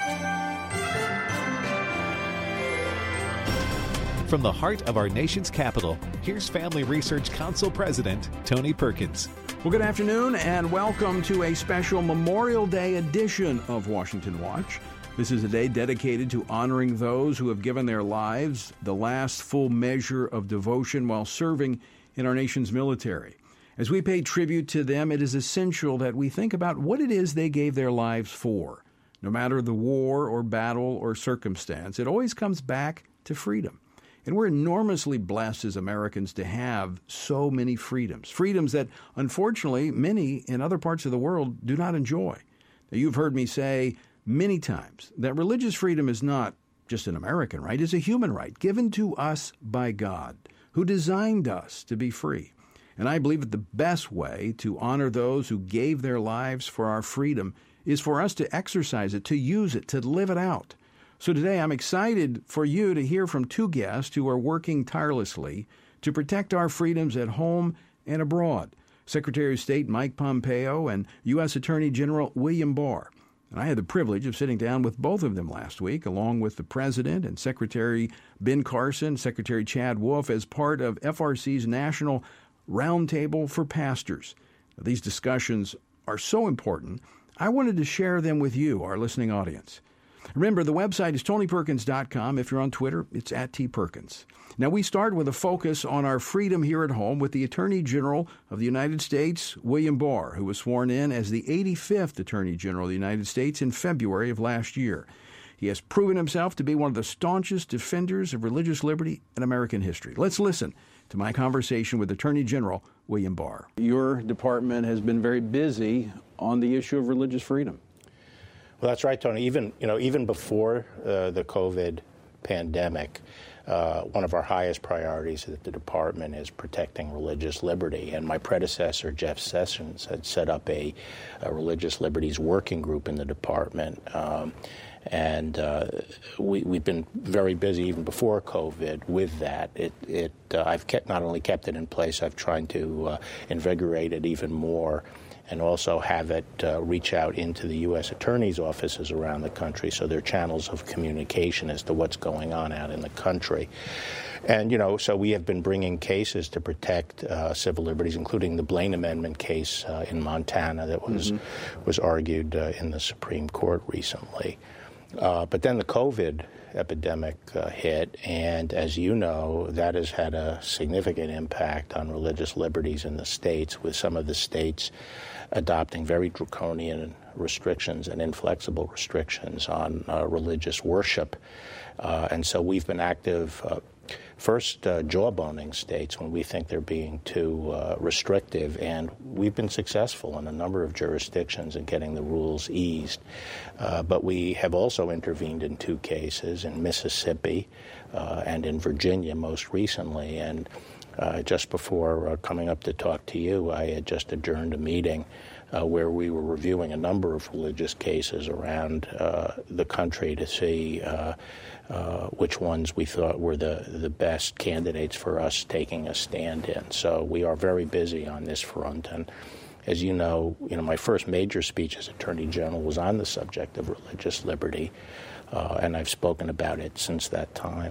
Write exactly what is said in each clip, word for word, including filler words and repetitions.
From the heart of our nation's capital, here's Family Research Council President Tony Perkins. Well, good afternoon and welcome to a special Memorial Day edition of Washington Watch. This is a day dedicated to honoring those who have given their lives the last full measure of devotion while serving in our nation's military. As we pay tribute to them, it is essential that we think about what it is they gave their lives for. No matter the war or battle or circumstance, it always comes back to freedom. And we're enormously blessed as Americans to have so many freedoms, freedoms that, unfortunately, many in other parts of the world do not enjoy. Now, you've heard me say many times that religious freedom is not just an American right, it's a human right given to us by God, who designed us to be free. And I believe that the best way to honor those who gave their lives for our freedom is for us to exercise it, to use it, to live it out. So today I'm excited for you to hear from two guests who are working tirelessly to protect our freedoms at home and abroad, Secretary of State Mike Pompeo and U S Attorney General William Barr. And I had the privilege of sitting down with both of them last week, along with the President and Secretary Ben Carson, Secretary Chad Wolf, as part of F R C's National Roundtable for Pastors. Now, these discussions are so important, I wanted to share them with you, our listening audience. Remember, the website is tony perkins dot com. If you're on Twitter, it's at T Perkins. Now, we start with a focus on our freedom here at home with the Attorney General of the United States, William Barr, who was sworn in as the eighty-fifth Attorney General of the United States in February of last year. He has proven himself to be one of the staunchest defenders of religious liberty in American history. Let's listen to my conversation with Attorney General William Barr. Your department has been very busy on the issue of religious freedom. Well, that's right, Tony. Even you know, even before uh, the COVID pandemic, uh, one of our highest priorities at the department is protecting religious liberty. And my predecessor, Jeff Sessions, had set up a, a religious liberties working group in the department. Um, and uh, we, we've been very busy even before COVID with that. It, it uh, I've kept not only kept it in place, I've tried to uh, invigorate it even more, and also have it uh, reach out into the U S attorney's offices around the country, so there are channels of communication as to what's going on out in the country. And, you know, so we have been bringing cases to protect uh, civil liberties, including the Blaine Amendment case uh, in Montana that was, mm-hmm. was argued uh, in the Supreme Court recently. Uh, but then the COVID epidemic uh, hit, and as you know, that has had a significant impact on religious liberties in the states, with some of the states adopting very draconian restrictions and inflexible restrictions on uh, religious worship. Uh, and so we've been active, uh, first uh, jawboning states when we think they're being too uh, restrictive, and we've been successful in a number of jurisdictions in getting the rules eased. Uh, but we have also intervened in two cases, in Mississippi uh, and in Virginia most recently. And uh, just before uh, coming up to talk to you, I had just adjourned a meeting uh, where we were reviewing a number of religious cases around uh, the country to see uh, Uh, which ones we thought were the, the best candidates for us taking a stand in. So we are very busy on this front. And as you know, you know, my first major speech as Attorney General was on the subject of religious liberty, uh, and I've spoken about it since that time.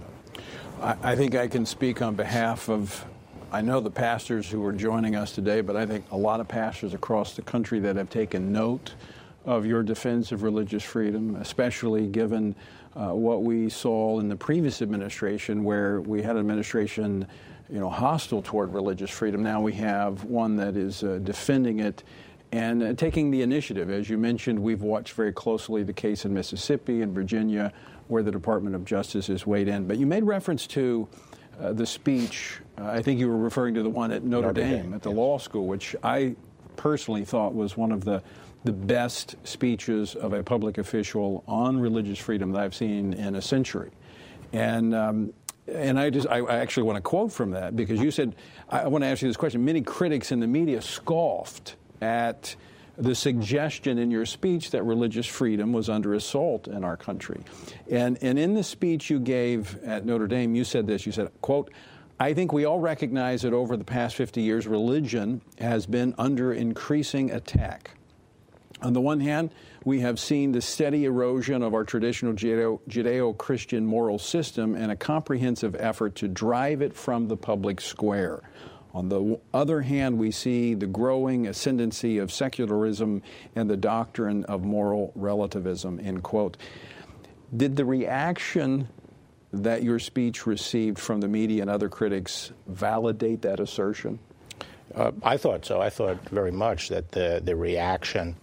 I, I think I can speak on behalf of, I know the pastors who are joining us today, but I think a lot of pastors across the country that have taken note of your defense of religious freedom, especially given Uh, what we saw in the previous administration, where we had an administration, you know, hostile toward religious freedom. Now we have one that is uh, defending it and uh, taking the initiative. As you mentioned, we've watched very closely the case in Mississippi and Virginia, where the Department of Justice has weighed in. But you made reference to uh, the speech. Uh, I think you were referring to the one at Notre, Notre Dame, Dame, at the yes. law school, which I personally thought was one of the the best speeches of a public official on religious freedom that I've seen in a century. And um, and I just I, I actually want to quote from that, because you said, I want to ask you this question, many critics in the media scoffed at the suggestion in your speech that religious freedom was under assault in our country. And and in the speech you gave at Notre Dame, you said this, you said, quote, "I think we all recognize that over the past fifty years, religion has been under increasing attack. On the one hand, we have seen the steady erosion of our traditional Judeo- Judeo-Christian moral system and a comprehensive effort to drive it from the public square. On the other hand, we see the growing ascendancy of secularism and the doctrine of moral relativism, end quote. Did the reaction that your speech received from the media and other critics validate that assertion? Uh, I thought so. I thought very much that the, the reaction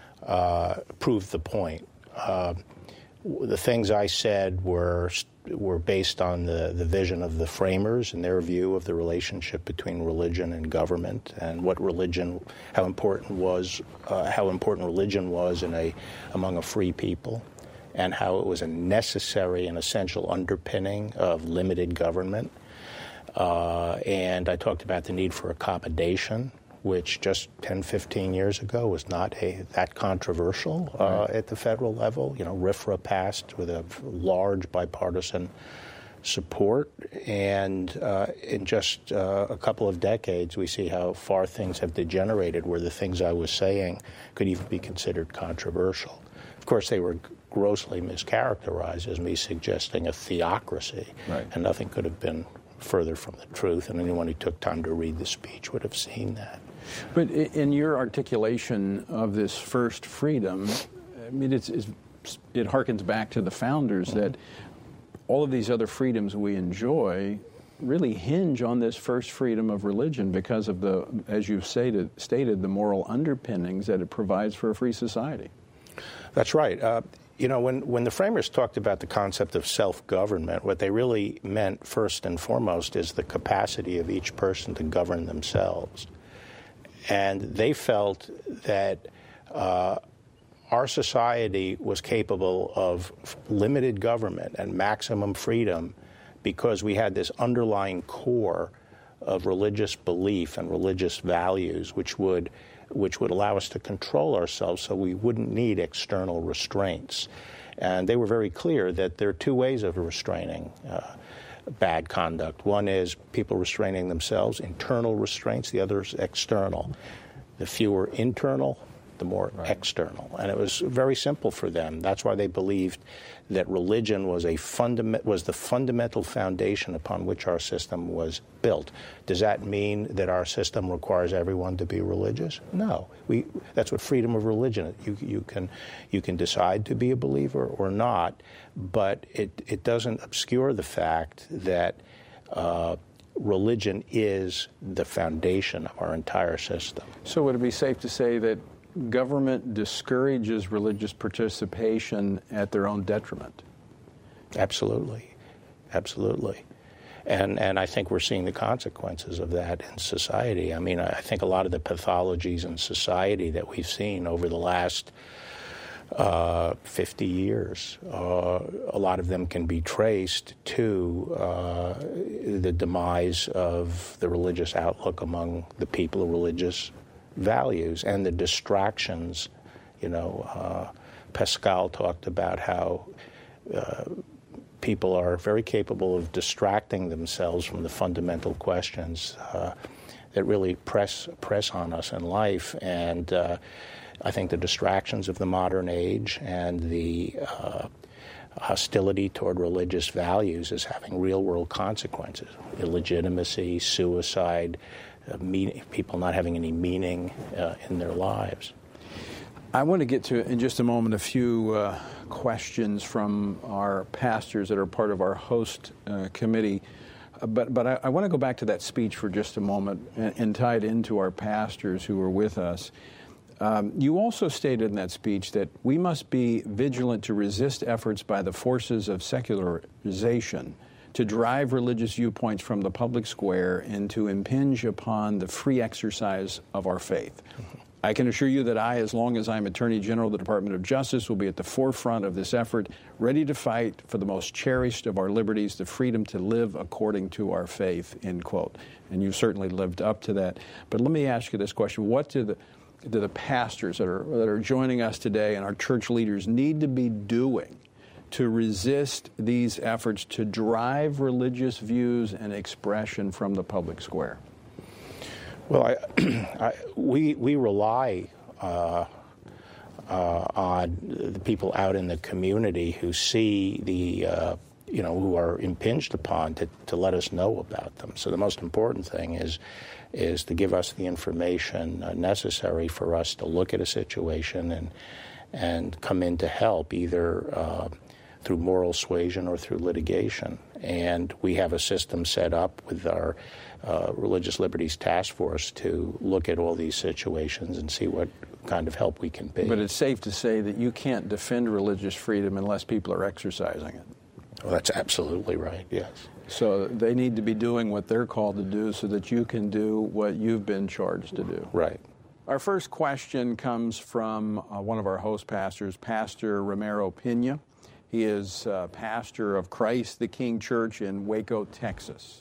uh, proved the point. Uh, the things I said were were based on the, the vision of the framers and their view of the relationship between religion and government, and what religion, how important was, uh, how important religion was in a among a free people, and how it was a necessary and essential underpinning of limited government. Uh, and I talked about the need for accommodation, which just ten, fifteen years ago was not a, that controversial uh, right. at the federal level. You know, RFRA passed with a large bipartisan support, and uh, in just uh, a couple of decades, we see how far things have degenerated, where the things I was saying could even be considered controversial. Of course, they were grossly mischaracterized as me suggesting a theocracy, right. and nothing could have been further from the truth, and anyone who took time to read the speech would have seen that. But in your articulation of this first freedom, I mean, it's, it's, it harkens back to the founders mm-hmm. that all of these other freedoms we enjoy really hinge on this first freedom of religion because of the, as you've stated, stated the moral underpinnings that it provides for a free society. That's right. Uh, You know, when, when the framers talked about the concept of self-government, what they really meant first and foremost is the capacity of each person to govern themselves. And they felt that uh, our society was capable of limited government and maximum freedom because we had this underlying core of religious belief and religious values, which would which would allow us to control ourselves so we wouldn't need external restraints. And they were very clear that there are two ways of restraining uh, bad conduct. One is people restraining themselves, internal restraints. The other is external. The fewer internal, the more right. external. And it was very simple for them. That's why they believed that religion was a fundament was the fundamental foundation upon which our system was built. Does that mean that our system requires everyone to be religious? No. We that's what freedom of religion is. You you can you can decide to be a believer or not, but it it doesn't obscure the fact that uh, religion is the foundation of our entire system. So would it be safe to say that government discourages religious participation at their own detriment? Absolutely. Absolutely. And and I think we're seeing the consequences of that in society. I mean, I think a lot of the pathologies in society that we've seen over the last uh, fifty years, uh, a lot of them can be traced to uh, the demise of the religious outlook among the people of religious values and the distractions. You know, uh, Pascal talked about how uh, people are very capable of distracting themselves from the fundamental questions uh, that really press press on us in life. And uh, I think the distractions of the modern age and the uh, hostility toward religious values is having real-world consequences: illegitimacy, suicide, Uh, meaning, people not having any meaning uh, in their lives. I want to get to, in just a moment, a few uh, questions from our pastors that are part of our host uh, committee. Uh, but but I, I want to go back to that speech for just a moment and, and tie it into our pastors who are with us. Um, you also stated in that speech that we must be vigilant to resist efforts by the forces of secularization to drive religious viewpoints from the public square and to impinge upon the free exercise of our faith. Mm-hmm. I can assure you that I, as long as I'm Attorney General of the Department of Justice, will be at the forefront of this effort, ready to fight for the most cherished of our liberties, the freedom to live according to our faith, end quote. And you've certainly lived up to that. But let me ask you this question. What do the, do the pastors that are, that are joining us today and our church leaders need to be doing to resist these efforts to drive religious views and expression from the public square? Well, I, I, we we rely uh, uh, on the people out in the community who see the, uh, you know, who are impinged upon to, to let us know about them. So the most important thing is is to give us the information uh, necessary for us to look at a situation and and come in to help, either uh, through moral suasion or through litigation. And we have a system set up with our uh, Religious Liberties Task Force to look at all these situations and see what kind of help we can be. But it's safe to say that you can't defend religious freedom unless people are exercising it. Well, that's absolutely right, yes. So they need to be doing what they're called to do so that you can do what you've been charged to do. Right. Our first question comes from uh, one of our host pastors, Pastor Romero Pena. He is uh, pastor of Christ the King Church in Waco, Texas.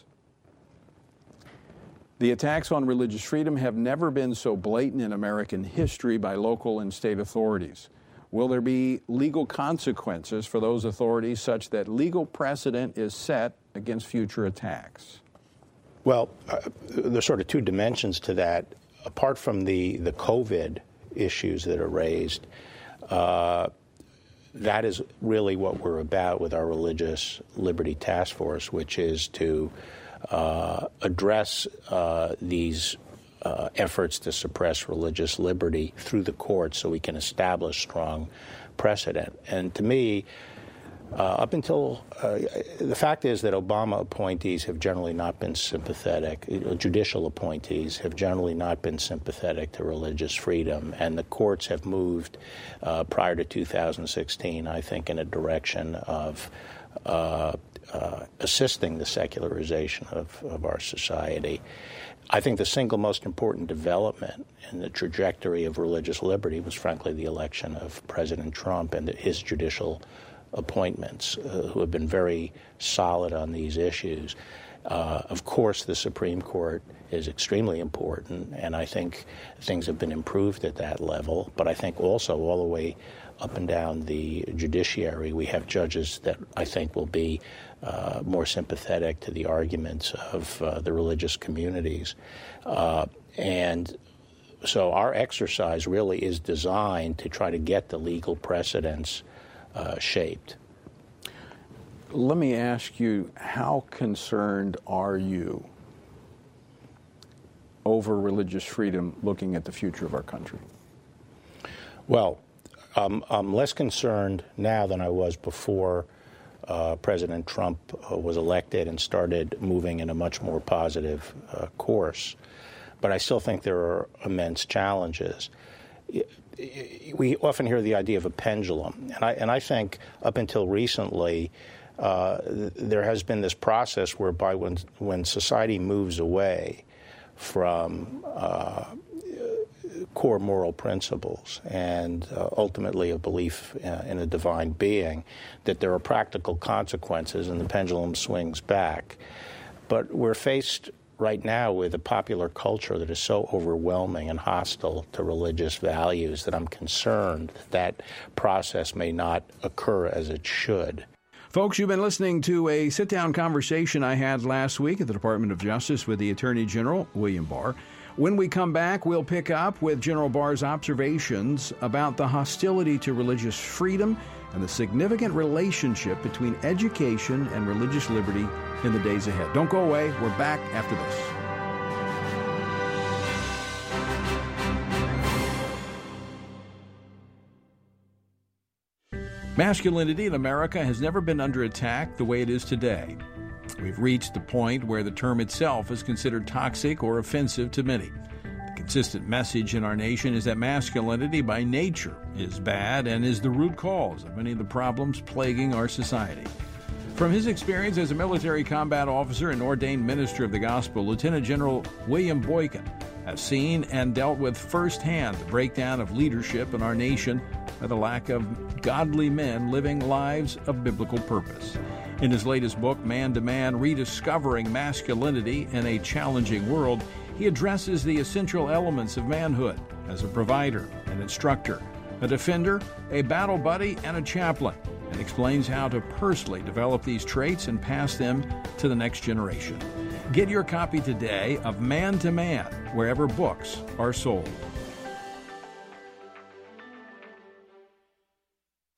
The attacks on religious freedom have never been so blatant in American history by local and state authorities. Will there be legal consequences for those authorities such that legal precedent is set against future attacks? Well, uh, there's sort of two dimensions to that. Apart from the, the COVID issues that are raised, uh, that is really what we're about with our Religious Liberty Task Force, which is to uh, address uh, these uh, efforts to suppress religious liberty through the courts so we can establish strong precedent. And to me, Uh, up until, uh, the fact is that Obama appointees have generally not been sympathetic, uh, judicial appointees have generally not been sympathetic to religious freedom, and the courts have moved uh, prior to two thousand sixteen, I think, in a direction of uh, uh, assisting the secularization of, of our society. I think the single most important development in the trajectory of religious liberty was, frankly, the election of President Trump and his judicial appointments, uh, who have been very solid on these issues. Uh, of course, the Supreme Court is extremely important, and I think things have been improved at that level. But I think also all the way up and down the judiciary, we have judges that I think will be uh, more sympathetic to the arguments of uh, the religious communities. Uh, and so our exercise really is designed to try to get the legal precedents Uh, shaped. Let me ask you, how concerned are you over religious freedom looking at the future of our country? Well, um, I'm less concerned now than I was before uh, President Trump uh, was elected and started moving in a much more positive uh, course. But I still think there are immense challenges. We often hear the idea of a pendulum, and I, and I think up until recently, uh, th- there has been this process whereby when, when society moves away from uh, core moral principles and uh, ultimately a belief uh, in a divine being, that there are practical consequences and the pendulum swings back. But we're faced right now with a popular culture that is so overwhelming and hostile to religious values that I'm concerned that that process may not occur as it should. Folks, you've been listening to a sit-down conversation I had last week at the Department of Justice with the Attorney General, William Barr. When we come back, we'll pick up with General Barr's observations about the hostility to religious freedom and the significant relationship between education and religious liberty in the days ahead. Don't go away. We're back after this. Masculinity in America has never been under attack the way it is today. We've reached the point where the term itself is considered toxic or offensive to many. The consistent message in our nation is that masculinity by nature is bad and is the root cause of many of the problems plaguing our society. From his experience as a military combat officer and ordained minister of the gospel, Lieutenant General William Boykin has seen and dealt with firsthand the breakdown of leadership in our nation by the lack of godly men living lives of biblical purpose. In his latest book, Man to Man, Rediscovering Masculinity in a Challenging World, he addresses the essential elements of manhood as a provider, an instructor, a defender, a battle buddy, and a chaplain, and explains how to personally develop these traits and pass them to the next generation. Get your copy today of Man to Man, wherever books are sold.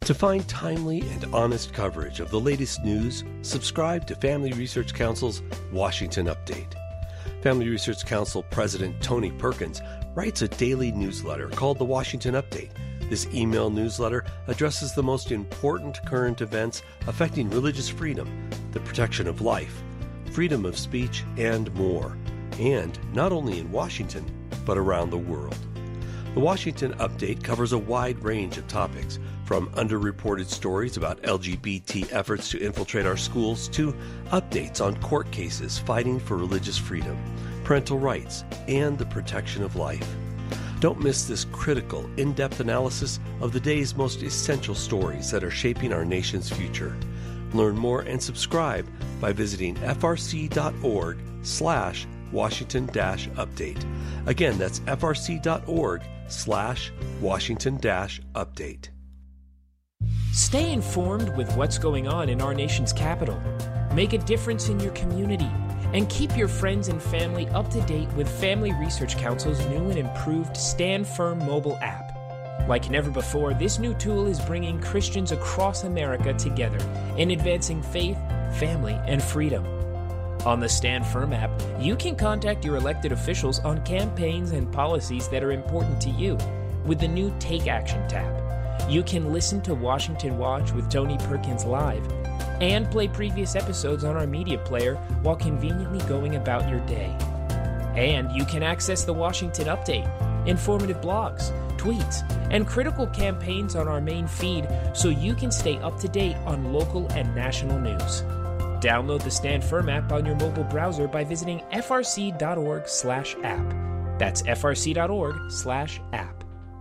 To find timely and honest coverage of the latest news, subscribe to Family Research Council's Washington Update. Family Research Council President Tony Perkins writes a daily newsletter called the Washington Update. This email newsletter addresses the most important current events affecting religious freedom, the protection of life, freedom of speech, and more. And not only in Washington, but around the world. The Washington Update covers a wide range of topics, from underreported stories about L G B T efforts to infiltrate our schools to updates on court cases fighting for religious freedom, parental rights, and the protection of life. Don't miss this critical, in-depth analysis of the day's most essential stories that are shaping our nation's future. Learn more and subscribe by visiting frc.org slash Washington dash update. Again, that's frc.org slash Washington dash update. Stay informed with what's going on in our nation's capital. Make a difference in your community. And keep your friends and family up to date with Family Research Council's new and improved Stand Firm mobile app. Like never before, this new tool is bringing Christians across America together in advancing faith, family, and freedom. On the Stand Firm app, you can contact your elected officials on campaigns and policies that are important to you with the new Take Action tab. You can listen to Washington Watch with Tony Perkins live and play previous episodes on our media player while conveniently going about your day. And you can access the Washington Update, informative blogs, tweets, and critical campaigns on our main feed so you can stay up to date on local and national news. Download the Stand Firm app on your mobile browser by visiting frc.org slash app. That's frc.org slash app.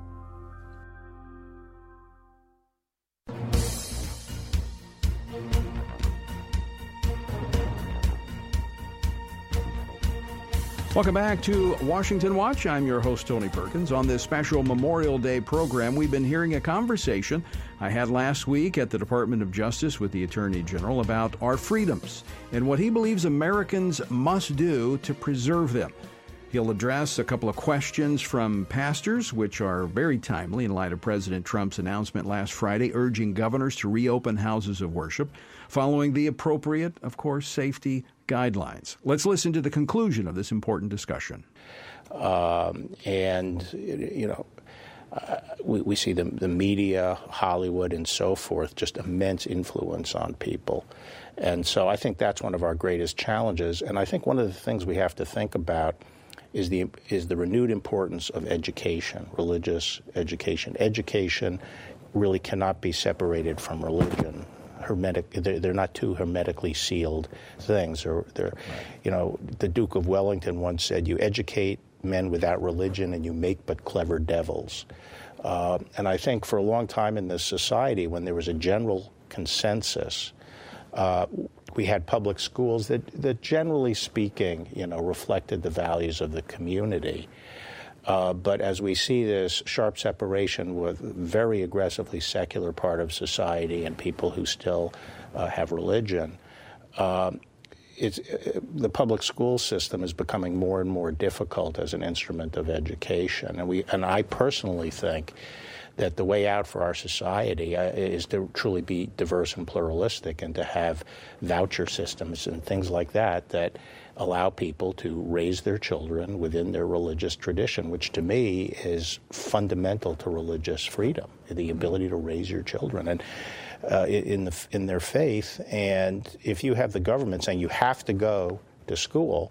Welcome back to Washington Watch. I'm your host, Tony Perkins. On this special Memorial Day program, we've been hearing a conversation I had last week at the Department of Justice with the Attorney General about our freedoms and what he believes Americans must do to preserve them. He'll address a couple of questions from pastors, which are very timely in light of President Trump's announcement last Friday urging governors to reopen houses of worship, following the appropriate, of course, safety guidelines. Let's listen to the conclusion of this important discussion. Um, and, you know, uh, we, we see the, the media, Hollywood, and so forth, just immense influence on people. And so I think that's one of our greatest challenges. And I think one of the things we have to think about is the is the renewed importance of education, religious education. Education really cannot be separated from religion. Hermetic, they're, they're not two hermetically sealed things. They're, they're right. You know, the Duke of Wellington once said, "You educate men without religion, and you make but clever devils." Uh, and I think for a long time in this society, when there was a general consensus, uh, we had public schools that, that generally speaking, you know, reflected the values of the community. Uh, but as we see this sharp separation with very aggressively secular part of society and people who still uh, have religion, uh, it's, uh, the public school system is becoming more and more difficult as an instrument of education. And we, and I personally think that the way out for our society uh, is to truly be diverse and pluralistic, and to have voucher systems and things like that that allow people to raise their children within their religious tradition, which to me is fundamental to religious freedom, the ability to raise your children and uh, in the in their faith. And if you have the government saying you have to go to school,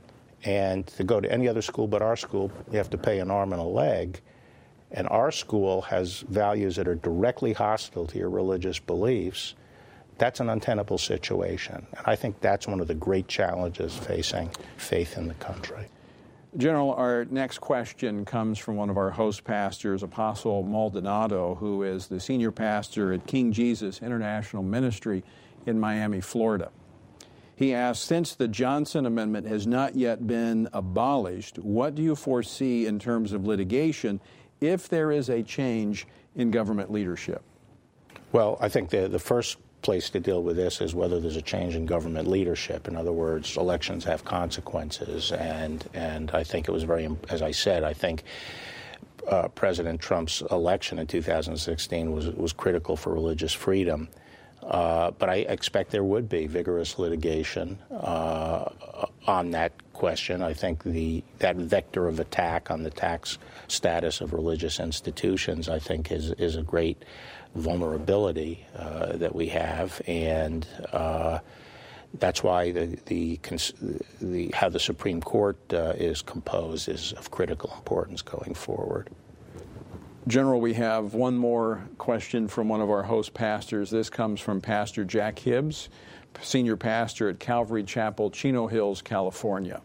and to go to any other school but our school, you have to pay an arm and a leg, and our school has values that are directly hostile to your religious beliefs, that's an untenable situation. And I think that's one of the great challenges facing faith in the country. General, our next question comes from one of our host pastors, Apostle Maldonado, who is the senior pastor at King Jesus International Ministry in Miami, Florida. He asks, since the Johnson Amendment has not yet been abolished, what do you foresee in terms of litigation if there is a change in government leadership? Well, I think the, the first place to deal with this is whether there's a change in government leadership. In other words, elections have consequences, and and I think it was very, as I said, I think uh, President Trump's election in two thousand sixteen was was critical for religious freedom. Uh, but I expect there would be vigorous litigation uh, on that question. I think the that vector of attack on the tax status of religious institutions, I think, is is a great vulnerability uh, that we have, and uh, that's why the the, the how the Supreme Court uh, is composed is of critical importance going forward. General, we have one more question from one of our host pastors. This comes from Pastor Jack Hibbs, senior pastor at Calvary Chapel, Chino Hills, California.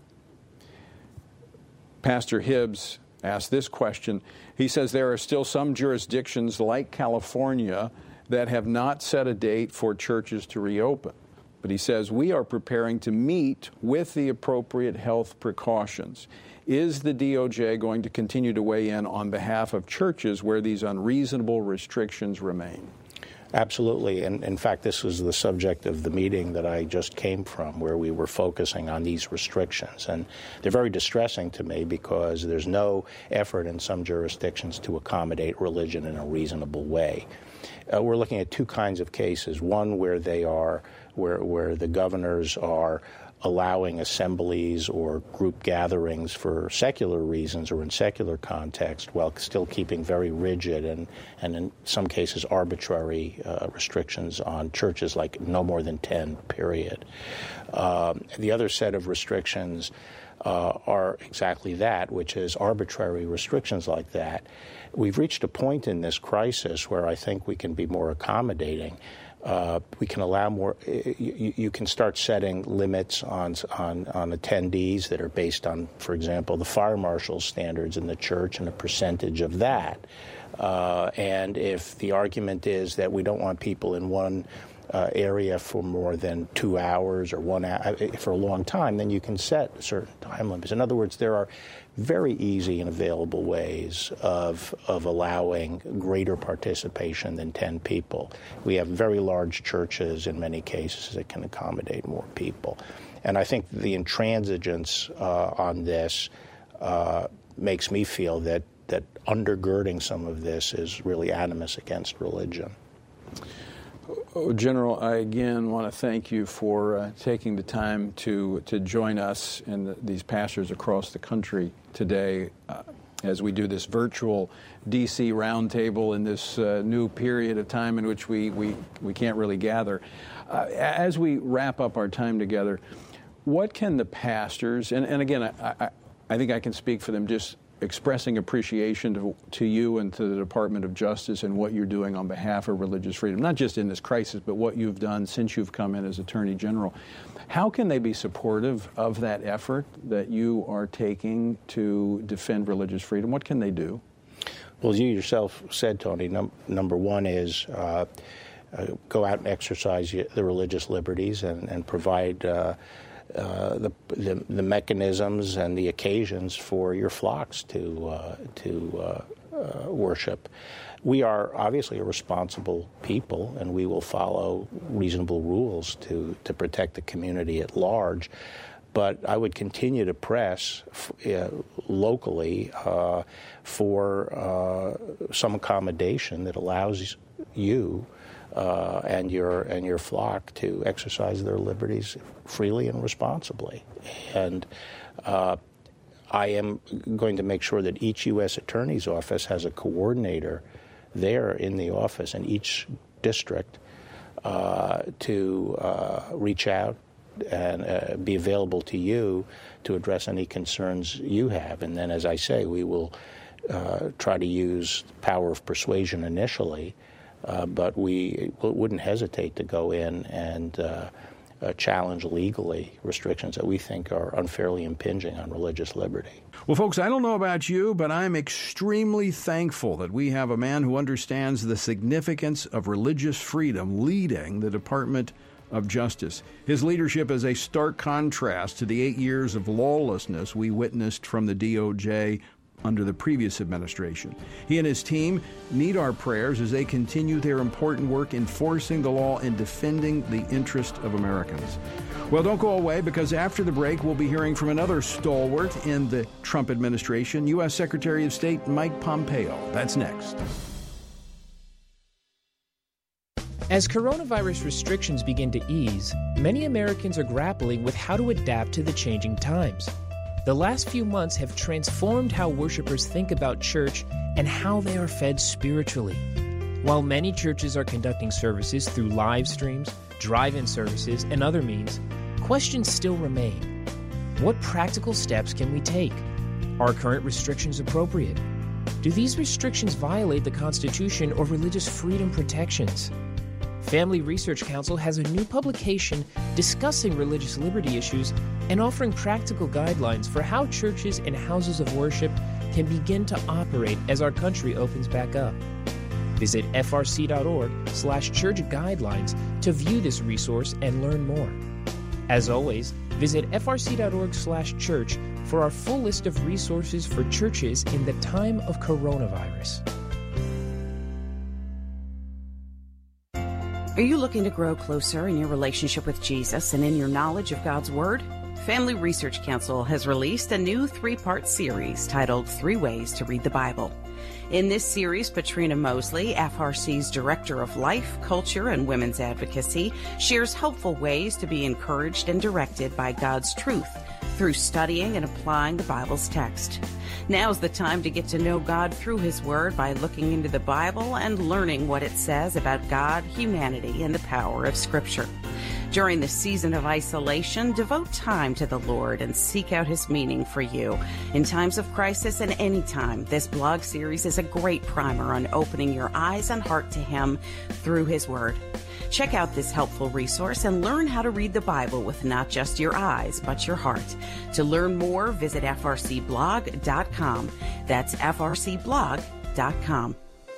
Pastor Hibbs asked this question. He says there are still some jurisdictions like California that have not set a date for churches to reopen. But he says we are preparing to meet with the appropriate health precautions. Is the D O J going to continue to weigh in on behalf of churches where these unreasonable restrictions remain? Absolutely. And in fact, this was the subject of the meeting that I just came from, where we were focusing on these restrictions. And they're very distressing to me because there's no effort in some jurisdictions to accommodate religion in a reasonable way. Uh, we're looking at two kinds of cases. One where they are, where, where the governors are allowing assemblies or group gatherings for secular reasons or in secular context, while still keeping very rigid and, and in some cases arbitrary uh, restrictions on churches, like no more than ten, period. Um, the other set of restrictions uh, are exactly that, which is arbitrary restrictions like that. We've reached a point in this crisis where I think we can be more accommodating. Uh, we can allow more. You, you can start setting limits on, on on attendees that are based on, for example, the fire marshal's standards in the church and a percentage of that. Uh, and if the argument is that we don't want people in one uh, area for more than two hours or one hour, for a long time, then you can set certain time limits. In other words, there are very easy and available ways of of allowing greater participation than ten people. We have very large churches in many cases that can accommodate more people. And I think the intransigence uh, on this uh, makes me feel that, that undergirding some of this is really animus against religion. General, I again want to thank you for uh, taking the time to to join us and the, these pastors across the country today uh, as we do this virtual D C roundtable in this uh, new period of time in which we, we, we can't really gather. Uh, as we wrap up our time together, what can the pastors, and, and again, I, I, I think I can speak for them, just expressing appreciation to, to you and to the Department of Justice and what you're doing on behalf of religious freedom, not just in this crisis, but what you've done since you've come in as Attorney General. How can they be supportive of that effort that you are taking to defend religious freedom? What can they do? Well, as you yourself said, Tony, num- number one is uh, uh, go out and exercise the religious liberties and, and provide uh, Uh, the, the the mechanisms and the occasions for your flocks to uh, to uh, uh, worship. We are obviously a responsible people, and we will follow reasonable rules to to protect the community at large. But I would continue to press uh, locally uh, for uh, some accommodation that allows you Uh, and your and your flock to exercise their liberties freely and responsibly. And uh, I am going to make sure that each U S Attorney's Office has a coordinator there in the office in each district uh, to uh, reach out and uh, be available to you to address any concerns you have. And then, as I say, we will uh, try to use the power of persuasion initially. Uh, but we wouldn't hesitate to go in and uh, uh, challenge legally restrictions that we think are unfairly impinging on religious liberty. Well, folks, I don't know about you, but I'm extremely thankful that we have a man who understands the significance of religious freedom leading the Department of Justice. His leadership is a stark contrast to the eight years of lawlessness we witnessed from the D O J under the previous administration. He and his team need our prayers as they continue their important work enforcing the law and defending the interest of Americans. Well, don't go away, because after the break, we'll be hearing from another stalwart in the Trump administration, U S Secretary of State Mike Pompeo. That's next. As coronavirus restrictions begin to ease, many Americans are grappling with how to adapt to the changing times. The last few months have transformed how worshipers think about church and how they are fed spiritually. While many churches are conducting services through live streams, drive-in services, and other means, questions still remain. What practical steps can we take? Are current restrictions appropriate? Do these restrictions violate the Constitution or religious freedom protections? Family Research Council has a new publication discussing religious liberty issues and offering practical guidelines for how churches and houses of worship can begin to operate as our country opens back up. Visit frc.org slash church guidelines to view this resource and learn more. As always, visit frc.org slash church for our full list of resources for churches in the time of coronavirus. Are you looking to grow closer in your relationship with Jesus and in your knowledge of God's Word? Family Research Council has released a new three-part series titled Three Ways to Read the Bible. In this series, Patrina Mosley, F R C's Director of Life, Culture, and Women's Advocacy, shares helpful ways to be encouraged and directed by God's truth through studying and applying the Bible's text. Now's the time to get to know God through His Word by looking into the Bible and learning what it says about God, humanity, and the power of Scripture. During the season of isolation, devote time to the Lord and seek out His meaning for you. In times of crisis and any time, this blog series is a great primer on opening your eyes and heart to Him through His Word. Check out this helpful resource and learn how to read the Bible with not just your eyes, but your heart. To learn more, visit f r c blog dot com. That's f r c blog dot com.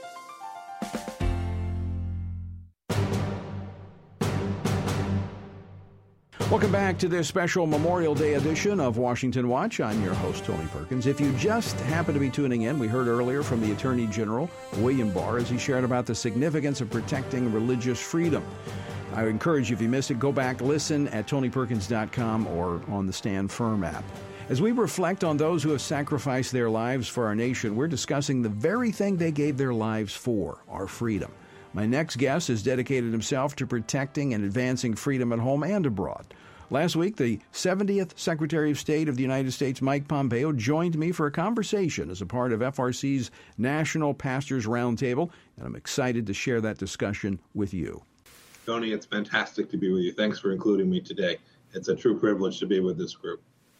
Welcome back to this special Memorial Day edition of Washington Watch. I'm your host, Tony Perkins. If you just happen to be tuning in, we heard earlier from the Attorney General, William Barr, as he shared about the significance of protecting religious freedom. I encourage you, if you missed it, go back, listen at tony perkins dot com or on the Stand Firm app. As we reflect on those who have sacrificed their lives for our nation, we're discussing the very thing they gave their lives for, our freedom. My next guest has dedicated himself to protecting and advancing freedom at home and abroad. Last week, the seventieth Secretary of State of the United States, Mike Pompeo, joined me for a conversation as a part of F R C's National Pastors Roundtable, and I'm excited to share that discussion with you. Tony, it's fantastic to be with you. Thanks for including me today. It's a true privilege to be with this group.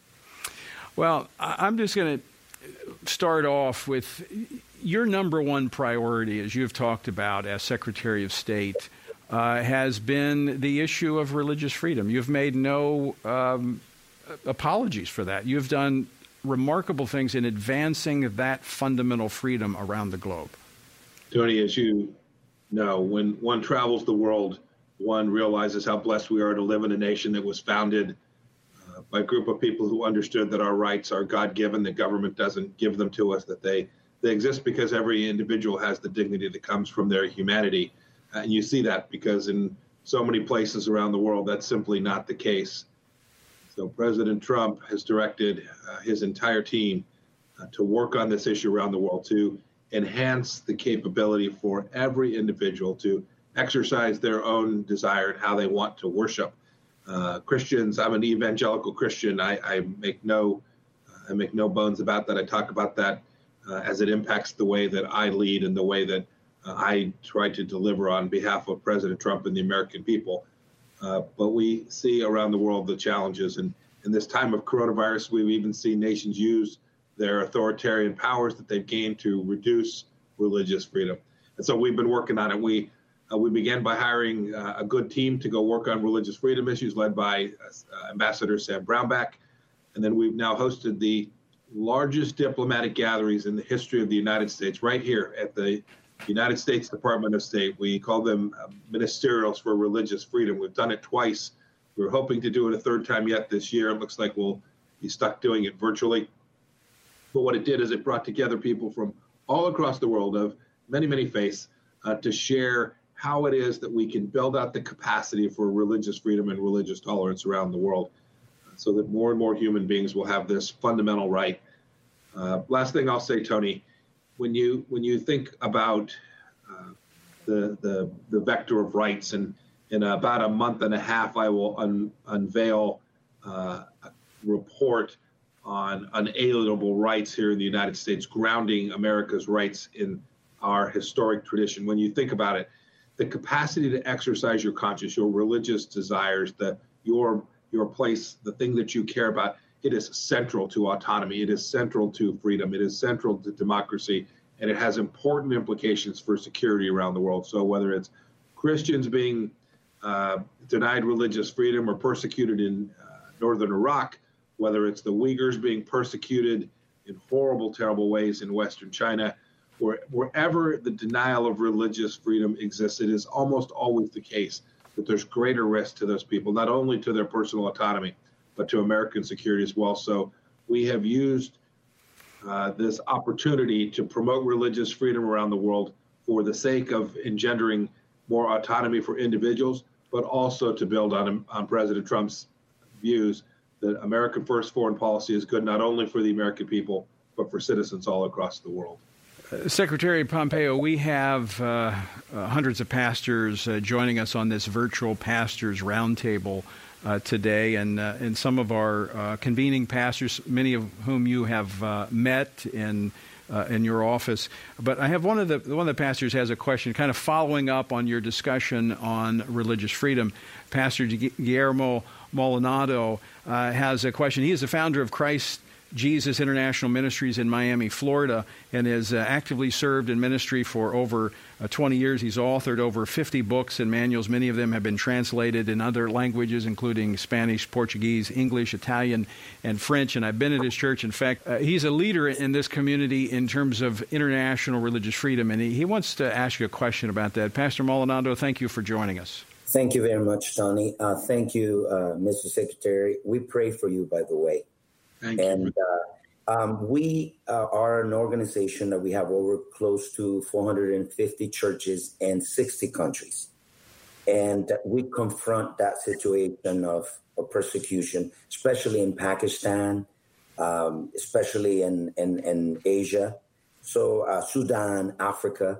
Well, I'm just going to start off with your number one priority, as you've talked about as Secretary of State, uh, has been the issue of religious freedom. You've made no um, apologies for that. You've done remarkable things in advancing that fundamental freedom around the globe. Tony, as you know, when one travels the world, one realizes how blessed we are to live in a nation that was founded uh, by a group of people who understood that our rights are God-given, that government doesn't give them to us, that they, they exist because every individual has the dignity that comes from their humanity. Uh, and you see that because in so many places around the world, that's simply not the case. So President Trump has directed uh, his entire team uh, to work on this issue around the world, to enhance the capability for every individual to exercise their own desire and how they want to worship. Uh, Christians, I'm an evangelical Christian. I, I make no, I make no bones about that. I talk about that uh, as it impacts the way that I lead and the way that uh, I try to deliver on behalf of President Trump and the American people. Uh, but we see around the world the challenges. And in this time of coronavirus, we've even seen nations use their authoritarian powers that they've gained to reduce religious freedom. And so we've been working on it. We uh, we began by hiring uh, a good team to go work on religious freedom issues led by uh, Ambassador Sam Brownback. And then we've now hosted the largest diplomatic gatherings in the history of the United States right here at the United States Department of State. We call them uh, ministerials for religious freedom. We've done it twice. We're hoping to do it a third time yet this year. It looks like we'll be stuck doing it virtually. But what it did is it brought together people from all across the world of many, many faiths uh, to share how it is that we can build out the capacity for religious freedom and religious tolerance around the world so that more and more human beings will have this fundamental right. Uh, last thing I'll say, Tony, when you when you think about uh, the, the the vector of rights, and in about a month and a half, I will un, unveil uh, a report on unalienable rights here in the United States, grounding America's rights in our historic tradition. When you think about it, the capacity to exercise your conscience, your religious desires, the your your place, the thing that you care about, it is central to autonomy. It is central to freedom. It is central to democracy, and it has important implications for security around the world. So whether it's Christians being uh, denied religious freedom or persecuted in uh, northern Iraq, whether it's the Uyghurs being persecuted in horrible, terrible ways in Western China, or wherever the denial of religious freedom exists, it is almost always the case that there's greater risk to those people, not only to their personal autonomy, but to American security as well. So we have used uh, this opportunity to promote religious freedom around the world for the sake of engendering more autonomy for individuals, but also to build on, on President Trump's views that American first foreign policy is good not only for the American people, but for citizens all across the world. Uh, Secretary Pompeo, we have uh, uh, hundreds of pastors uh, joining us on this virtual pastors roundtable uh, today, and uh, and some of our uh, convening pastors, many of whom you have uh, met in uh, in your office. But I have one of the one of the pastors has a question, kind of following up on your discussion on religious freedom. Pastor Guillermo Maldonado uh, has a question. He is the founder of Christ Jesus International Ministries in Miami, Florida, and has uh, actively served in ministry for over uh, twenty years. He's authored over fifty books and manuals. Many of them have been translated in other languages, including Spanish, Portuguese, English, Italian, and French. And I've been at his church. In fact, uh, he's a leader in this community in terms of international religious freedom. And he, he wants to ask you a question about that. Pastor Maldonado, thank you for joining us. Thank you very much, Tony. Uh, thank you, uh, Mister Secretary. We pray for you, by the way. Thank and you. Uh, um, we uh, are an organization that we have over close to four hundred fifty churches in sixty countries. And we confront that situation of, of persecution, especially in Pakistan, um, especially in, in, in Asia, so uh, Sudan, Africa.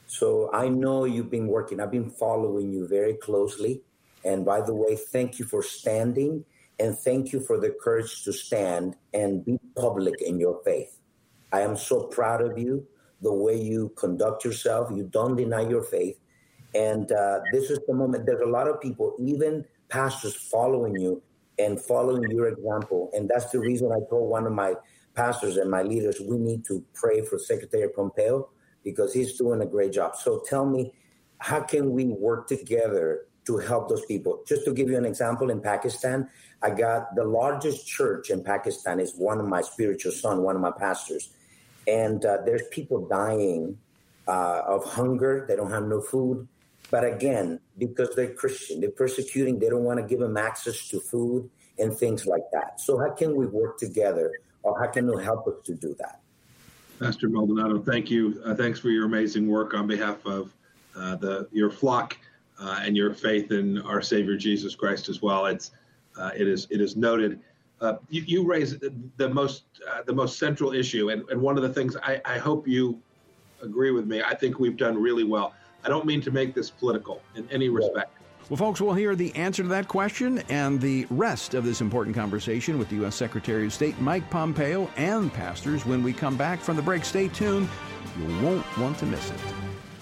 So I know you've been working. I've been following you very closely. And by the way, thank you for standing. And thank you for the courage to stand and be public in your faith. I am so proud of you, the way you conduct yourself. You don't deny your faith. And uh, this is the moment. There's a lot of people, even pastors, following you and following your example. And that's the reason I told one of my pastors and my leaders, we need to pray for Secretary Pompeo because he's doing a great job. So tell me, how can we work together to help those people? Just to give you an example, in Pakistan, I got the largest church in Pakistan is one of my spiritual son, one of my pastors. And uh, there's people dying uh, of hunger. They don't have no food. But again, because they're Christian, they're persecuting. They don't want to give them access to food and things like that. So how can we work together, or how can you help us to do that? Pastor Maldonado, thank you. Uh, thanks for your amazing work on behalf of uh, the your flock uh, and your faith in our Savior Jesus Christ as well. It's uh, it is it is noted. Uh, you, you raise the most uh, the most central issue, and, and one of the things I, I hope you agree with me. I think we've done really well. I don't mean to make this political in any respect. Well, folks, we'll hear the answer to that question and the rest of this important conversation with the U S Secretary of State Mike Pompeo and pastors when we come back from the break. Stay tuned. You won't want to miss it.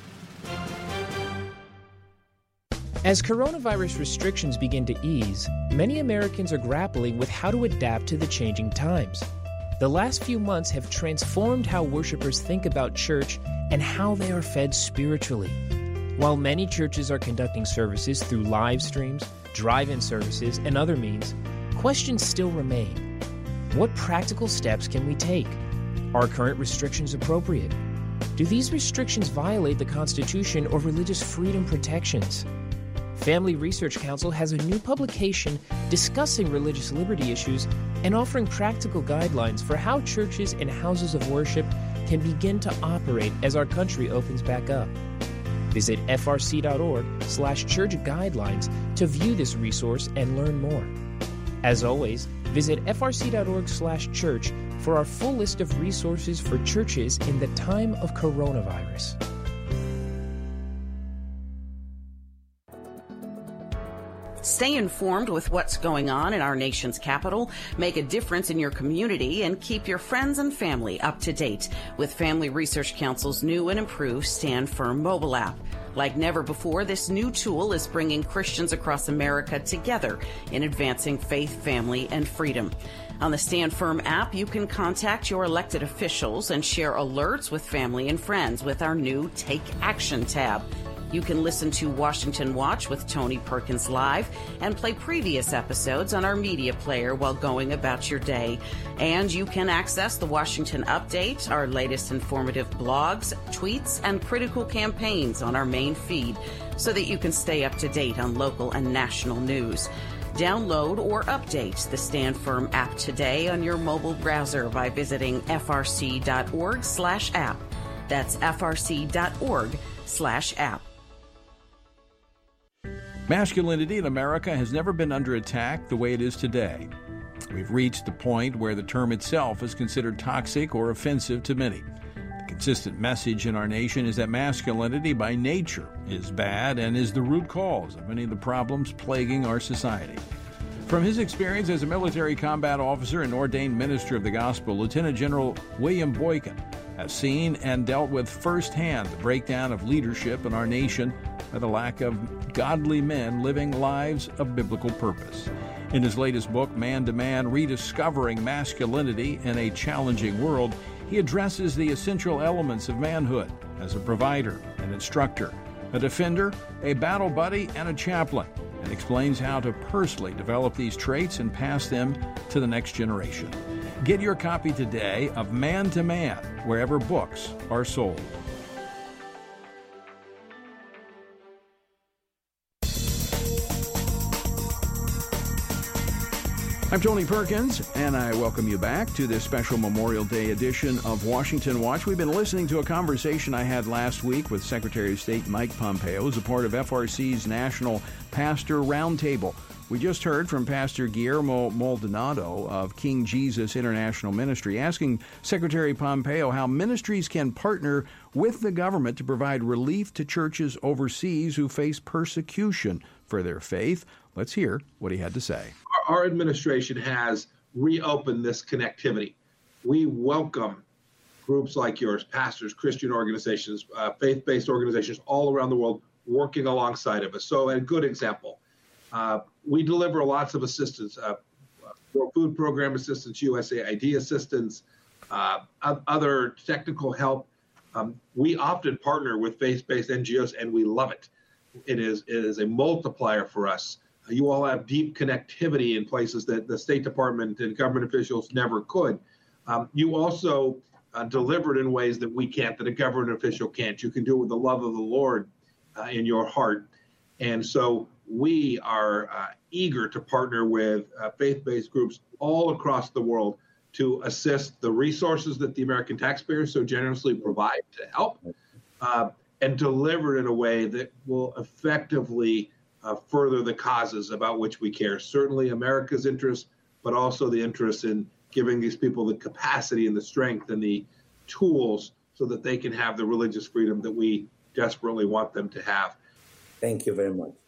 As coronavirus restrictions begin to ease, many Americans are grappling with how to adapt to the changing times. The last few months have transformed how worshipers think about church and how they are fed spiritually. While many churches are conducting services through live streams, drive-in services, and other means, questions still remain. What practical steps can we take? Are current restrictions appropriate? Do these restrictions violate the Constitution or religious freedom protections? Family Research Council has a new publication discussing religious liberty issues and offering practical guidelines for how churches and houses of worship can begin to operate as our country opens back up. Visit frc.org slash church guidelines to view this resource and learn more. As always, visit frc.org slash church for our full list of resources for churches in the time of coronavirus. Stay informed with what's going on in our nation's capital, make a difference in your community, and keep your friends and family up to date with Family Research Council's new and improved Stand Firm mobile app. Like never before, this new tool is bringing Christians across America together in advancing faith, family, and freedom. On the Stand Firm app, you can contact your elected officials and share alerts with family and friends with our new Take Action tab. You can listen to Washington Watch with Tony Perkins live and play previous episodes on our media player while going about your day. And you can access the Washington Update, our latest informative blogs, tweets, and critical campaigns on our main feed so that you can stay up to date on local and national news. Download or update the Stand Firm app today on your mobile browser by visiting frc.org slash app. That's frc.org slash app. Masculinity in America has never been under attack the way it is today. We've reached a point where the term itself is considered toxic or offensive to many. The consistent message in our nation is that masculinity by nature is bad and is the root cause of many of the problems plaguing our society. From his experience as a military combat officer and ordained minister of the gospel, Lieutenant General William Boykin has seen and dealt with firsthand the breakdown of leadership in our nation by the lack of godly men living lives of biblical purpose. In his latest book, Man to Man, Rediscovering Masculinity in a Challenging World, he addresses the essential elements of manhood as a provider, an instructor, a defender, a battle buddy, and a chaplain, and explains how to personally develop these traits and pass them to the next generation. Get your copy today of Man to Man, wherever books are sold. I'm Tony Perkins, and I welcome you back to this special Memorial Day edition of Washington Watch. We've been listening to a conversation I had last week with Secretary of State Mike Pompeo as a part of F R C's National Pastor Roundtable. We just heard from Pastor Guillermo Maldonado of King Jesus International Ministry asking Secretary Pompeo how ministries can partner with the government to provide relief to churches overseas who face persecution for their faith. Let's hear what he had to say. Our administration has reopened this connectivity. We welcome groups like yours, pastors, Christian organizations, uh, faith-based organizations all around the world working alongside of us. So a good example, uh, we deliver lots of assistance, uh, for food program assistance, U S A I D assistance, uh, other technical help. Um, we often partner with faith-based N G Os, and we love it. It is, it is a multiplier for us. You all have deep connectivity in places that the State Department and government officials never could. Um, you also uh, deliver it in ways that we can't, that a government official can't. You can do it with the love of the Lord uh, in your heart. And so we are uh, eager to partner with uh, faith-based groups all across the world to assist the resources that the American taxpayers so generously provide to help uh, and deliver it in a way that will effectively Uh, further the causes about which we care. Certainly America's interest, but also the interest in giving these people the capacity and the strength and the tools so that they can have the religious freedom that we desperately want them to have. Thank you very much.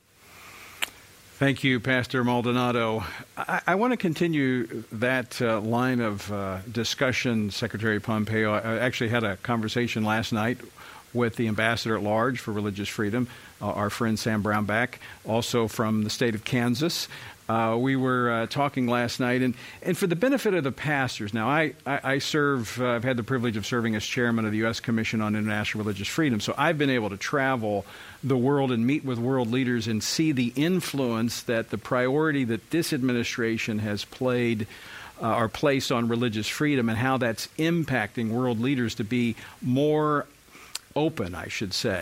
Thank you, Pastor Maldonado. I, I want to continue that uh, line of uh, discussion, Secretary Pompeo. I actually had a conversation last night with the Ambassador at Large for Religious Freedom, uh, our friend Sam Brownback, also from the state of Kansas. Uh, we were uh, talking last night, and, and for the benefit of the pastors, now I, I, I serve, uh, I've had the privilege of serving as chairman of the U S Commission on International Religious Freedom, so I've been able to travel the world and meet with world leaders and see the influence that the priority that this administration has played uh, or placed on religious freedom and how that's impacting world leaders to be more open, I should say,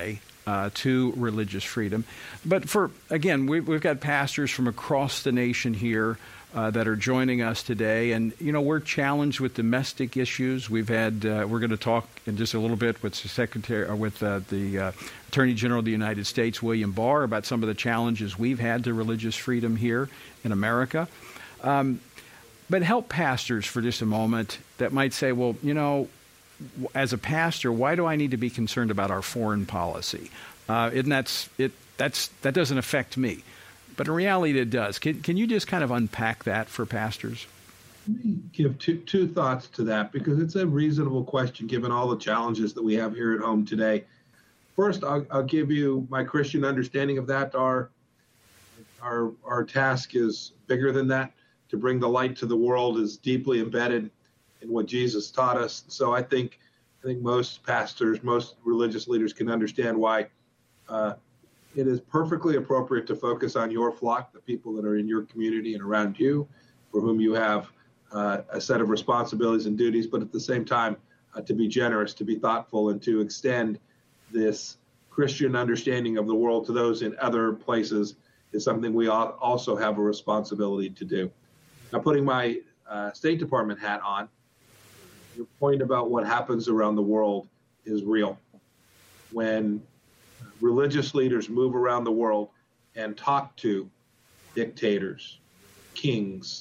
uh, to religious freedom. But for, again, we, we've got pastors from across the nation here uh, that are joining us today. And, you know, we're challenged with domestic issues. We've had, uh, we're going to talk in just a little bit with the Secretary, or with uh, the uh, Attorney General of the United States, William Barr, about some of the challenges we've had to religious freedom here in America. Um, but help pastors for just a moment that might say, well, you know, as a pastor, why do I need to be concerned about our foreign policy? Uh, and that's it. That's that doesn't affect me, but in reality, it does. Can can you just kind of unpack that for pastors? Let me give two two thoughts to that, because it's a reasonable question given all the challenges that we have here at home today. First, I'll, I'll give you my Christian understanding of that. Our our our task is bigger than that. To bring the light to the world is deeply embedded in what Jesus taught us. So I think I think most pastors, most religious leaders can understand why uh, it is perfectly appropriate to focus on your flock, the people that are in your community and around you, for whom you have uh, a set of responsibilities and duties, but at the same time, uh, to be generous, to be thoughtful, and to extend this Christian understanding of the world to those in other places is something we all also have a responsibility to do. Now, putting my uh, State Department hat on, your point about what happens around the world is real. When religious leaders move around the world and talk to dictators, kings,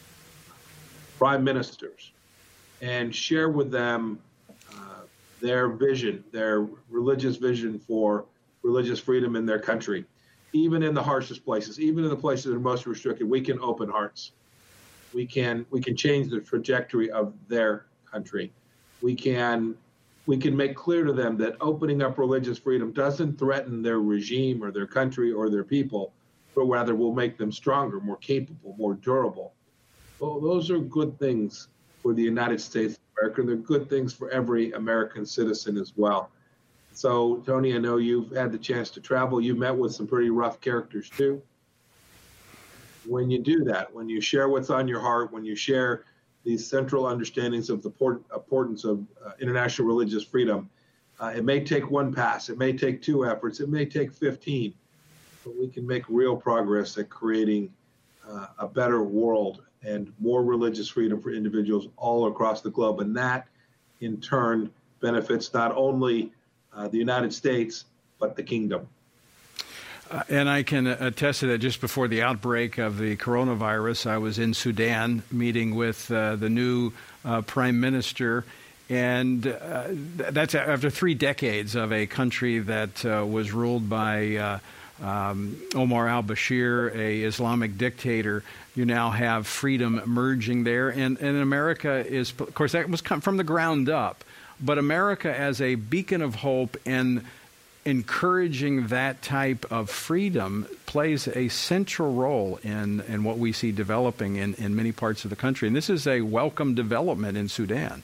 prime ministers, and share with them uh, their vision, their religious vision for religious freedom in their country, even in the harshest places, even in the places that are most restricted, we can open hearts. We can we can change the trajectory of their country. We can we can make clear to them that opening up religious freedom doesn't threaten their regime or their country or their people, but rather will make them stronger, more capable, more durable. Well, those are good things for the United States of America, and they're good things for every American citizen as well. So, Tony, I know you've had the chance to travel. You've met with some pretty rough characters, too. When you do that, when you share what's on your heart, when you share these central understandings of the importance of uh, international religious freedom, uh, it may take one pass, it may take two efforts, it may take fifteen, but we can make real progress at creating uh, a better world and more religious freedom for individuals all across the globe. And that, in turn, benefits not only uh, the United States, but the kingdom. Uh, and I can attest to that. Just before the outbreak of the coronavirus, I was in Sudan meeting with uh, the new uh, prime minister. And uh, that's after three decades of a country that uh, was ruled by uh, um, Omar al-Bashir, a Islamic dictator. You now have freedom emerging there. And, and America is, of course, that was come from the ground up. But America as a beacon of hope and encouraging that type of freedom plays a central role in, in what we see developing in, in many parts of the country. And this is a welcome development in Sudan.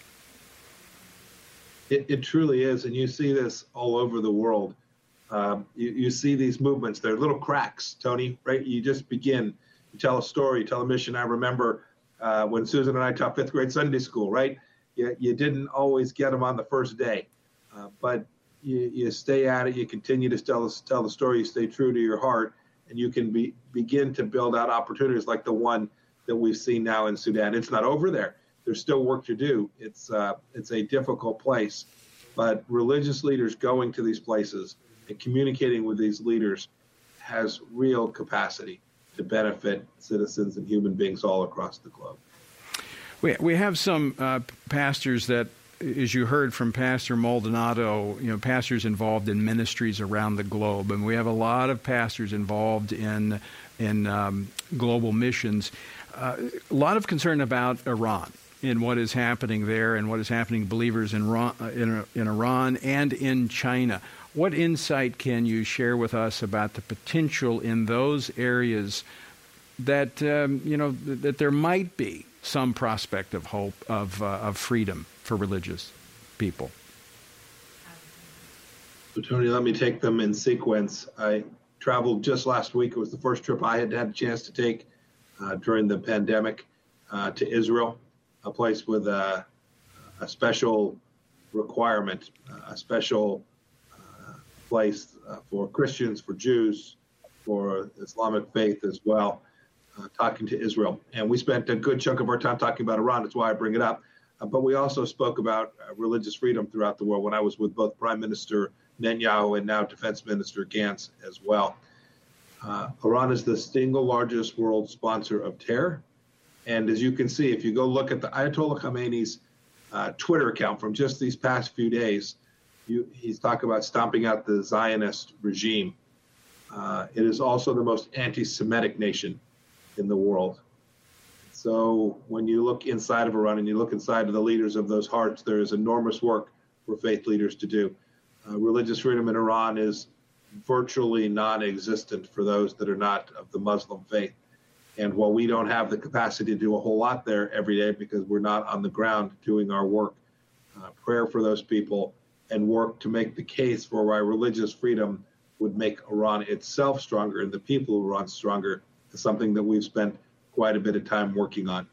It, it truly is. And you see this all over the world. Um, you, you see these movements. They're little cracks, Tony, right? You just begin. You tell a story, you tell a mission. I remember uh, when Susan and I taught fifth grade Sunday school, right? You, you didn't always get them on the first day. Uh, but You, you stay at it, you continue to tell, tell the story, you stay true to your heart, and you can be, begin to build out opportunities like the one that we've seen now in Sudan. It's not over there. There's still work to do. It's, uh, it's a difficult place. But religious leaders going to these places and communicating with these leaders has real capacity to benefit citizens and human beings all across the globe. We, we have some uh, pastors that, as you heard from Pastor Maldonado, you know, pastors involved in ministries around the globe, and we have a lot of pastors involved in in um, global missions. Uh, a lot of concern about Iran and what is happening there, and what is happening to believers in Iran, in, in Iran and in China. What insight can you share with us about the potential in those areas that um, you know that there might be some prospect of hope of uh, of freedom for religious people? So, Tony, let me take them in sequence. I traveled just last week. It was the first trip I had had a chance to take uh, during the pandemic uh, to Israel, a place with a, a special requirement, a special uh, place uh, for Christians, for Jews, for Islamic faith as well, uh, talking to Israel. And we spent a good chunk of our time talking about Iran. That's why I bring it up. Uh, but we also spoke about uh, religious freedom throughout the world when I was with both Prime Minister Netanyahu and now Defense Minister Gantz as well. Uh, Iran is the single largest world sponsor of terror. And as you can see, if you go look at the Ayatollah Khamenei's uh, Twitter account from just these past few days, you, he's talking about stomping out the Zionist regime. Uh, it is also the most anti-Semitic nation in the world. So when you look inside of Iran and you look inside of the leaders of those hearts, there is enormous work for faith leaders to do. Uh, religious freedom in Iran is virtually non-existent for those that are not of the Muslim faith. And while we don't have the capacity to do a whole lot there every day because we're not on the ground doing our work, uh, prayer for those people and work to make the case for why religious freedom would make Iran itself stronger and the people of Iran stronger is something that we've spent quite a bit of time working on.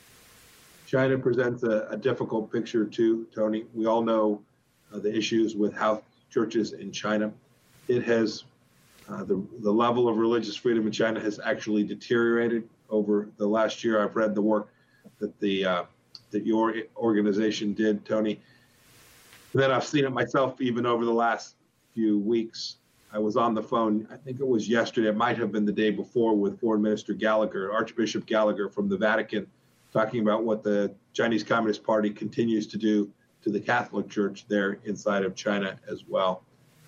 China presents a, a difficult picture too, Tony. We all know uh, the issues with house churches in China. It has, uh, the, the level of religious freedom in China has actually deteriorated over the last year. I've read the work that the uh, that your organization did, Tony. And then I've seen it myself even over the last few weeks. I was on the phone, I think it was yesterday, it might have been the day before, with Foreign Minister Gallagher, Archbishop Gallagher from the Vatican, talking about what the Chinese Communist Party continues to do to the Catholic Church there inside of China as well.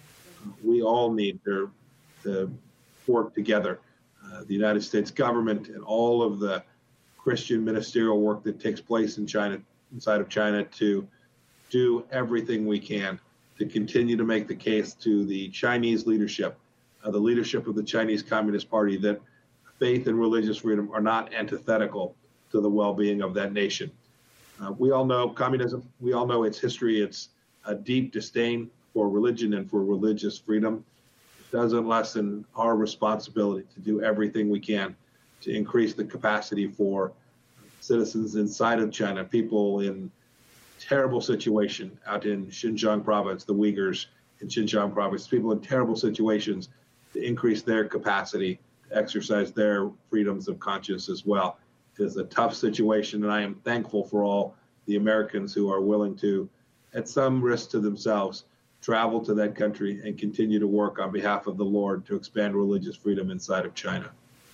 We all need to, to work together. Uh, the United States government and all of the Christian ministerial work that takes place in China, inside of China, to do everything we can to continue to make the case to the Chinese leadership, uh, the leadership of the Chinese Communist Party, that faith and religious freedom are not antithetical to the well-being of that nation. Uh, we all know communism, we all know its history, its a deep disdain for religion and for religious freedom. It doesn't lessen our responsibility to do everything we can to increase the capacity for citizens inside of China, people in terrible situation out in Xinjiang province, the Uyghurs in Xinjiang province, people in terrible situations, to increase their capacity to exercise their freedoms of conscience as well. It is a tough situation, and I am thankful for all the Americans who are willing to, at some risk to themselves, travel to that country and continue to work on behalf of the Lord to expand religious freedom inside of China.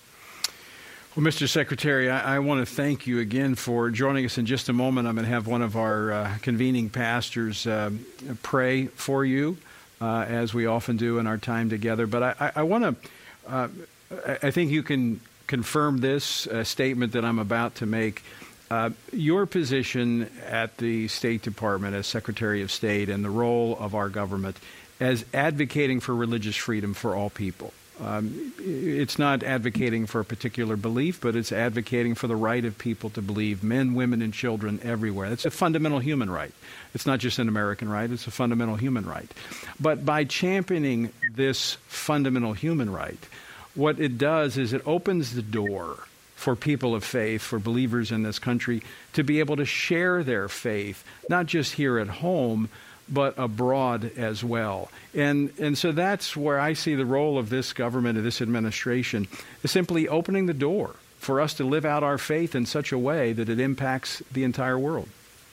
Well, Mister Secretary, I, I want to thank you again for joining us. In just a moment, I'm going to have one of our uh, convening pastors uh, pray for you, uh, as we often do in our time together. But I, I, I want to, uh, I think you can confirm this uh, statement that I'm about to make. Uh, your position at the State Department as Secretary of State and the role of our government as advocating for religious freedom for all people. Um, it's not advocating for a particular belief, but it's advocating for the right of people to believe, men, women, and children everywhere. That's a fundamental human right. It's not just an American right, it's a fundamental human right. But by championing this fundamental human right, what it does is it opens the door for people of faith, for believers in this country, to be able to share their faith, not just here at home, but abroad as well. And and so that's where I see the role of this government and this administration, is simply opening the door for us to live out our faith in such a way that it impacts the entire world.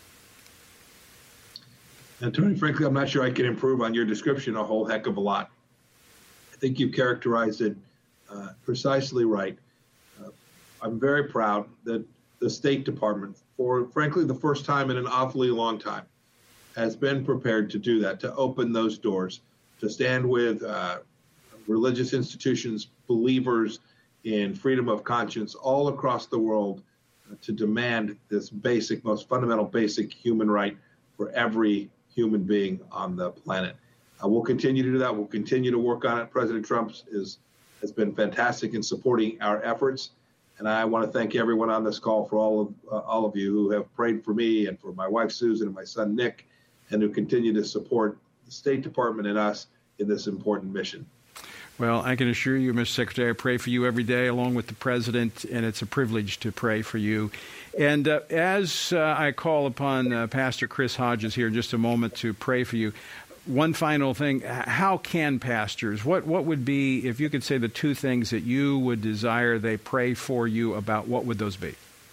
And Tony, frankly, I'm not sure I can improve on your description a whole heck of a lot. I think you characterized it uh, precisely right. Uh, I'm very proud that the State Department, for frankly the first time in an awfully long time, has been prepared to do that, to open those doors, to stand with uh, religious institutions, believers in freedom of conscience all across the world, uh, to demand this basic, most fundamental basic human right for every human being on the planet. Uh, we'll continue to do that. We'll continue to work on it. President Trump is, has been fantastic in supporting our efforts. And I want to thank everyone on this call, for all of uh, all of you who have prayed for me and for my wife, Susan, and my son, Nick, and who continue to support the State Department and us in this important mission. Well, I can assure you, Mister Secretary, I pray for you every day along with the President, and it's a privilege to pray for you. And uh, as uh, I call upon uh, Pastor Chris Hodges here in just a moment to pray for you, one final thing. How can pastors, what, what would be, if you could say the two things that you would desire they pray for you about, what would those be?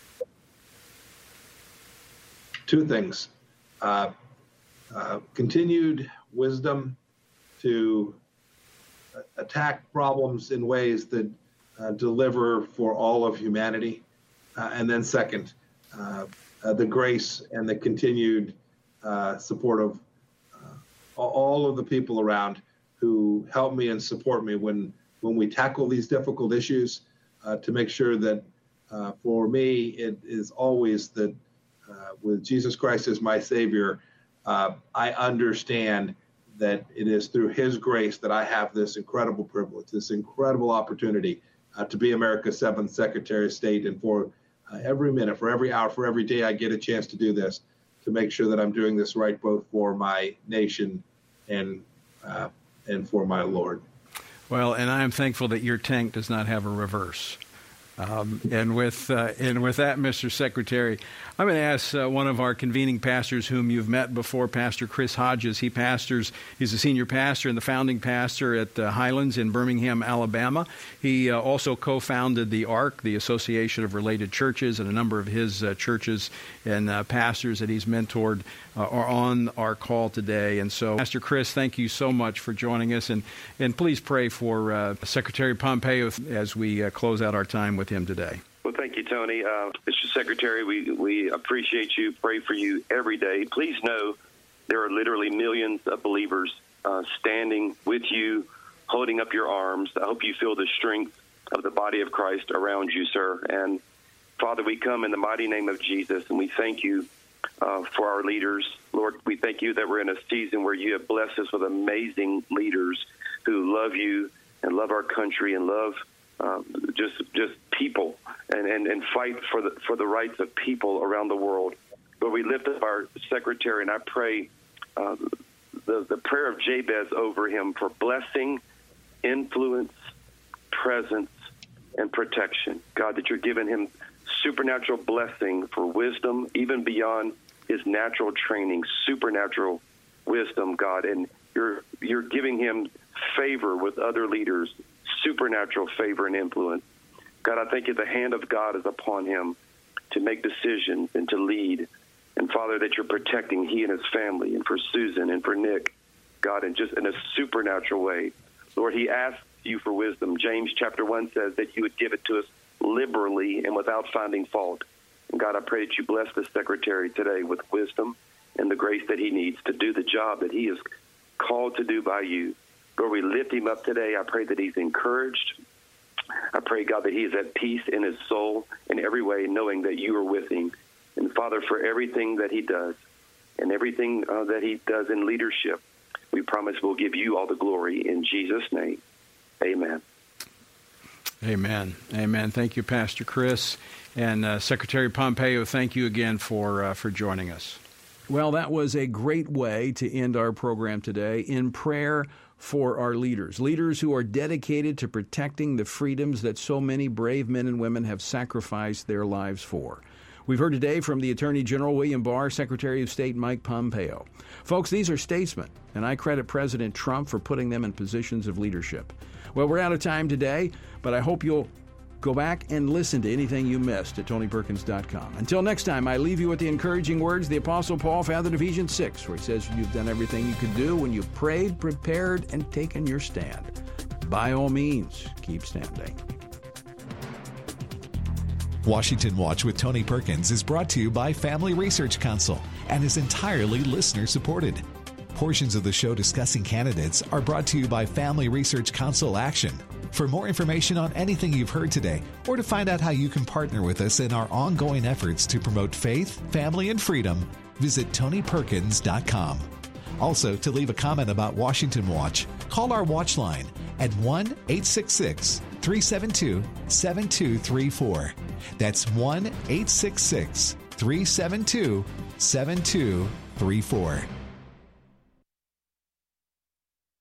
Two things. Uh, uh, continued wisdom to attack problems in ways that uh, deliver for all of humanity. Uh, and then second, uh, uh, the grace and the continued uh, support of uh, all of the people around who help me and support me when, when we tackle these difficult issues, uh, to make sure that uh, for me, it is always that uh, with Jesus Christ as my Savior, uh, I understand that it is through his grace that I have this incredible privilege, this incredible opportunity uh, to be America's seventh Secretary of State. And for uh, every minute, for every hour, for every day I get a chance to do this, to make sure that I'm doing this right, both for my nation and uh, and for my Lord. Well, and I am thankful that your tank does not have a reverse. Um, and with uh, and with that, Mister Secretary, I'm going to ask uh, one of our convening pastors whom you've met before, Pastor Chris Hodges. He pastors, he's a senior pastor and the founding pastor at uh, Highlands in Birmingham, Alabama. He uh, also co-founded the A R C, the Association of Related Churches, and a number of his uh, churches and uh, pastors that he's mentored uh, are on our call today. And so, Pastor Chris, thank you so much for joining us. And, and please pray for uh, Secretary Pompeo as we uh, close out our time with him today. Well, thank you, Tony. Uh, Mister Secretary, we, we appreciate you, pray for you every day. Please know there are literally millions of believers uh, standing with you, holding up your arms. I hope you feel the strength of the body of Christ around you, sir. And, Father, we come in the mighty name of Jesus, and we thank you uh, for our leaders. Lord, we thank you that we're in a season where you have blessed us with amazing leaders who love you and love our country and love Um, just just people and, and, and fight for the for the rights of people around the world. But we lift up our secretary, and I pray uh, the, the prayer of Jabez over him for blessing, influence, presence, and protection. God, that you're giving him supernatural blessing for wisdom, even beyond his natural training, supernatural wisdom, God. And you're you're giving him favor with other leaders, supernatural favor and influence. God, I thank you the hand of God is upon him to make decisions and to lead. And, Father, that you're protecting he and his family, and for Susan and for Nick, God, and just in a supernatural way. Lord, he asks you for wisdom. James chapter one says that you would give it to us liberally and without finding fault. And, God, I pray that you bless the secretary today with wisdom and the grace that he needs to do the job that he is called to do by you. Lord, we lift him up today. I pray that he's encouraged. I pray, God, that he is at peace in his soul in every way, knowing that you are with him. And, Father, for everything that he does and everything uh, that he does in leadership, we promise we'll give you all the glory in Jesus' name. Amen. Amen. Amen. Thank you, Pastor Chris. And uh, Secretary Pompeo, thank you again for uh, for joining us. Well, that was a great way to end our program today, in prayer for our leaders, leaders who are dedicated to protecting the freedoms that so many brave men and women have sacrificed their lives for. We've heard today from the Attorney General William Barr, Secretary of State Mike Pompeo. Folks, these are statesmen, and I credit President Trump for putting them in positions of leadership. Well, we're out of time today, but I hope you'll go back and listen to anything you missed at tony perkins dot com. Until next time, I leave you with the encouraging words the Apostle Paul found in Ephesians six, where he says, you've done everything you could do when you've prayed, prepared, and taken your stand. By all means, keep standing. Washington Watch with Tony Perkins is brought to you by Family Research Council and is entirely listener-supported. Portions of the show discussing candidates are brought to you by Family Research Council Action. For more information on anything you've heard today, or to find out how you can partner with us in our ongoing efforts to promote faith, family, and freedom, visit tony perkins dot com. Also, to leave a comment about Washington Watch, call our watch line at one eight six six, three seven two, seven two three four. That's one eight six six, three seven two, seven two three four.